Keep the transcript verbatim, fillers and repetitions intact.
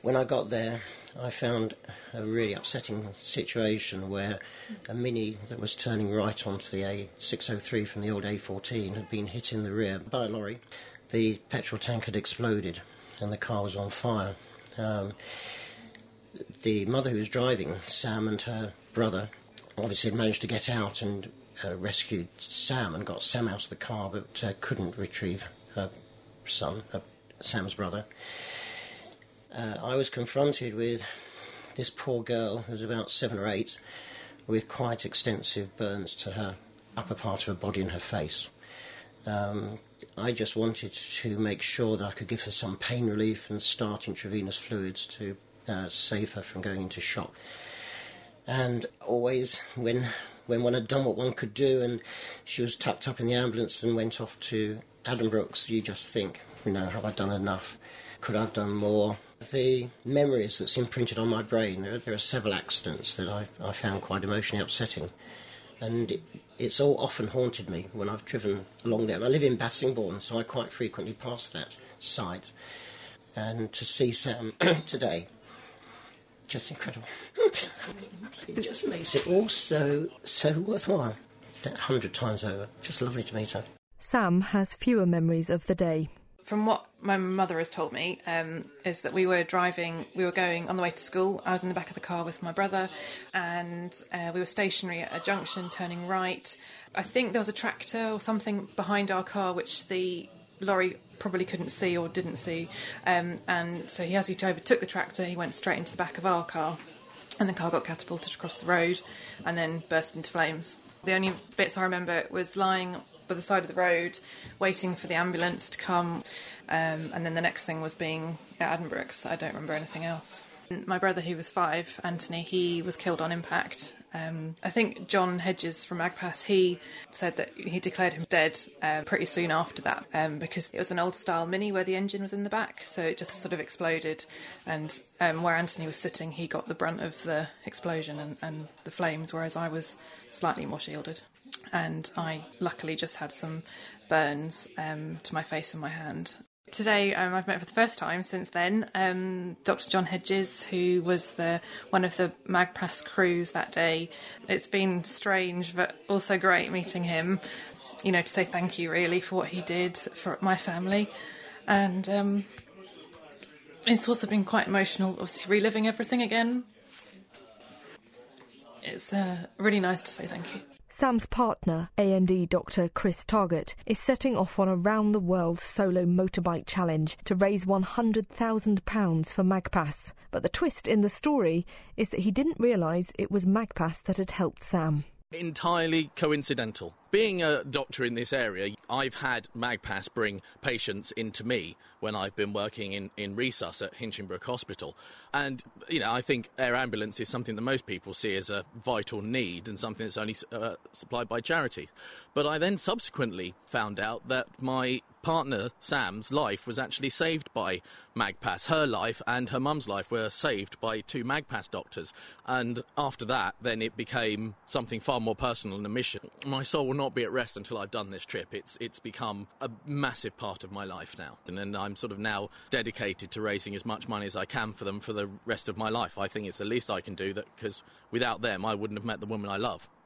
When I got there, I found a really upsetting situation where a Mini that was turning right onto the A six oh three from the old A fourteen had been hit in the rear by a lorry. The petrol tank had exploded and the car was on fire. Um, the mother who was driving, Sam, and her brother obviously had managed to get out and uh, rescued Sam and got Sam out of the car, but uh, couldn't retrieve her son, her, Sam's brother. Uh, I was confronted with this poor girl, who was about seven or eight, with quite extensive burns to her upper part of her body and her face. Um, I just wanted to make sure that I could give her some pain relief and start intravenous fluids to uh, save her from going into shock. And always, when when one had done what one could do and she was tucked up in the ambulance and went off to Addenbrooke's, you just think, you know, have I done enough? Could I have done more? The memories that's imprinted on my brain, there, there are several accidents that I've, I found quite emotionally upsetting. And it, it's all often haunted me when I've driven along there. And I live in Bassingbourn, so I quite frequently pass that site. And to see Sam today, just incredible. It just makes it all so, so worthwhile. That hundred times over. Just lovely to meet her. Sam has fewer memories of the day. From what my mother has told me, um, is that we were driving, we were going on the way to school. I was in the back of the car with my brother, and uh, we were stationary at a junction, turning right. I think there was a tractor or something behind our car, which the lorry probably couldn't see or didn't see. Um, and so he, as he overtook the tractor, he went straight into the back of our car, and the car got catapulted across the road and then burst into flames. The only bits I remember was lying by the side of the road, waiting for the ambulance to come, um, and then the next thing was being at Addenbrooke's. I don't remember anything else. My brother, who was five, Anthony, he was killed on impact. Um, I think John Hedges from Magpass, he said that he declared him dead uh, pretty soon after that, um, because it was an old-style Mini where the engine was in the back, so it just sort of exploded, and um, where Anthony was sitting, he got the brunt of the explosion and, and the flames, whereas I was slightly more shielded. And I luckily just had some burns um, to my face and my hand. Today um, I've met for the first time since then um, Doctor John Hedges, who was the one of the Magpass crews that day. It's been strange but also great meeting him, you know, to say thank you really for what he did for my family. And um, it's also been quite emotional, obviously reliving everything again. It's uh, really nice to say thank you. Sam's partner, A and E Doctor Chris Targett, is setting off on a round-the-world solo motorbike challenge to raise one hundred thousand pounds for Magpass. But the twist in the story is that he didn't realise it was Magpass that had helped Sam. Entirely coincidental. Being a doctor in this area, I've had Magpass bring patients into me when I've been working in, in Resus at Hinchinbrook Hospital. And, you know, I think air ambulance is something that most people see as a vital need and something that's only uh, supplied by charity. But I then subsequently found out that my partner, Sam's, life was actually saved by Magpass. Her life and her mum's life were saved by two Magpass doctors. And after that, then it became something far more personal and a mission. My soul will not be at rest until I've done this trip. It's it's become a massive part of my life now. And, and I'm sort of now dedicated to raising as much money as I can for them for the rest of my life. I think it's the least I can do, that because without them, I wouldn't have met the woman I love.